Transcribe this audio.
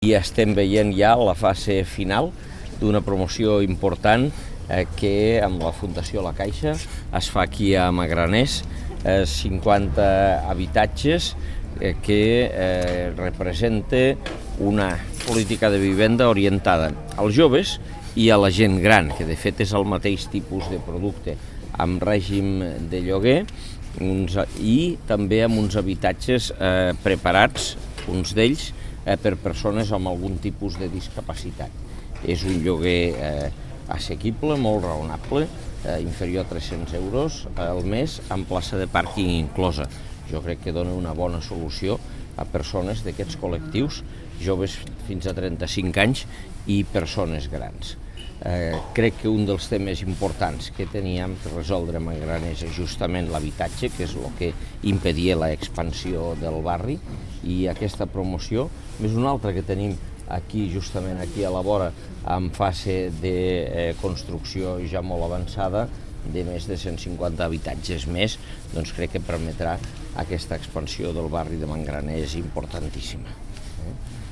I estem veient ja la fase final d'una promoció important que amb la Fundació La Caixa es fa aquí a Magraners, 50 habitatges que representa una política de vivenda orientada als joves i a la gent gran, que de fet és el mateix tipus de producte amb règim de lloguer i també amb uns habitatges preparats, uns d'ells, per persones amb algun tipus de discapacitat. És un lloguer assequible, molt raonable, inferior a 300 euros al mes, amb plaça de pàrquing inclosa. Jo crec que dona una bona solució a persones d'aquests col·lectius, joves fins a 35 anys i persones grans. Crec que un dels temes importants que teníem per resoldre a Magraners és justament l'habitatge, que és el que impedia l'expansió del barri, i aquesta promoció és una altra que tenim aquí, justament aquí a la vora, en fase de construcció ja molt avançada, de més de 150 habitatges més, doncs crec que permetrà aquesta expansió del barri de Magraners importantíssima.